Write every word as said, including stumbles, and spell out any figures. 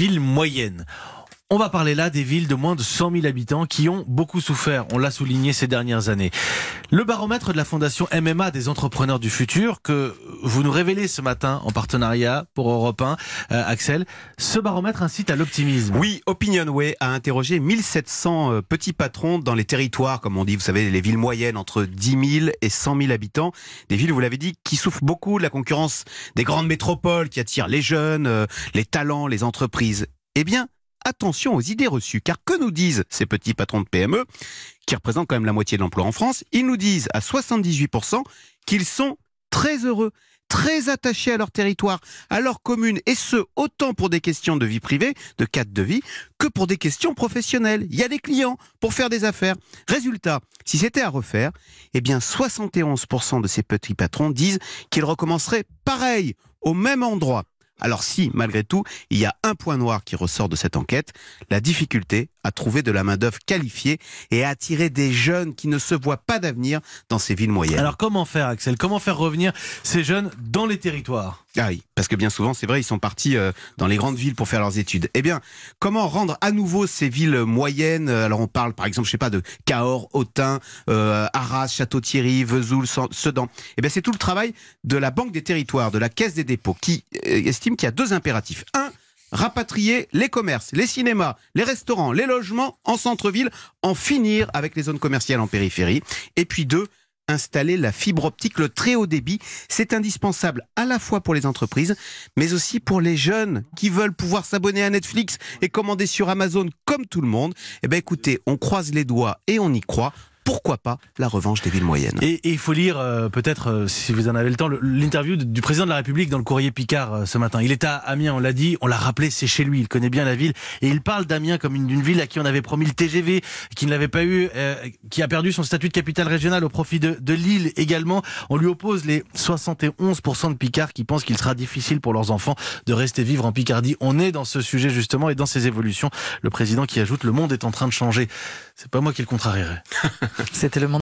villes moyennes. On va parler là des villes de moins de cent mille habitants qui ont beaucoup souffert, on l'a souligné ces dernières années. Le baromètre de la Fondation M M A des entrepreneurs du futur, que vous nous révélez ce matin en partenariat pour Europe un, euh, Axel, ce baromètre incite à l'optimisme. Oui, Opinionway a interrogé mille sept cents euh, petits patrons dans les territoires, comme on dit, vous savez, les villes moyennes entre dix mille et cent mille habitants. Des villes, vous l'avez dit, qui souffrent beaucoup de la concurrence des grandes métropoles qui attirent les jeunes, euh, les talents, les entreprises. Eh bien, attention aux idées reçues, car que nous disent ces petits patrons de P M E, qui représentent quand même la moitié de l'emploi en France? Ils nous disent à soixante-dix-huit pour cent qu'ils sont très heureux, très attachés à leur territoire, à leur commune, et ce, autant pour des questions de vie privée, de cadre de vie, que pour des questions professionnelles. Il y a des clients pour faire des affaires. Résultat, si c'était à refaire, eh bien soixante et onze pour cent de ces petits patrons disent qu'ils recommenceraient pareil, au même endroit. Alors si, malgré tout, il y a un point noir qui ressort de cette enquête, la difficulté à trouver de la main-d'œuvre qualifiée et à attirer des jeunes qui ne se voient pas d'avenir dans ces villes moyennes. Alors comment faire, Axel? Comment faire revenir ces jeunes dans les territoires? Ah oui, parce que bien souvent, c'est vrai, ils sont partis euh, dans les grandes villes pour faire leurs études. Eh bien, comment rendre à nouveau ces villes moyennes? Alors on parle par exemple, je sais pas, de Cahors, Autun, euh, Arras, Château-Thierry, Vesoul, Sedan. Eh bien, c'est tout le travail de la Banque des Territoires, de la Caisse des dépôts, qui euh, estime qu'il y a deux impératifs. Un, rapatrier les commerces, les cinémas, les restaurants, les logements en centre-ville, en finir avec les zones commerciales en périphérie. Et puis deux, installer la fibre optique, le très haut débit. C'est indispensable à la fois pour les entreprises, mais aussi pour les jeunes qui veulent pouvoir s'abonner à Netflix et commander sur Amazon comme tout le monde. Eh bien écoutez, on croise les doigts et on y croit. Pourquoi pas la revanche des villes moyennes? Et, et il faut lire, euh, peut-être, euh, si vous en avez le temps, le, l'interview de, du président de la République dans le Courrier Picard euh, ce matin. Il est à Amiens, on l'a dit, on l'a rappelé, c'est chez lui, il connaît bien la ville. Et il parle d'Amiens comme une, d'une ville à qui on avait promis le T G V, qui ne l'avait pas eu, euh, qui a perdu son statut de capitale régionale au profit de, de Lille également. On lui oppose les soixante et onze pour cent de Picards qui pensent qu'il sera difficile pour leurs enfants de rester vivre en Picardie. On est dans ce sujet justement et dans ces évolutions. Le président qui ajoute, le monde est en train de changer. C'est pas moi qui le contrarierais. C'était le monde.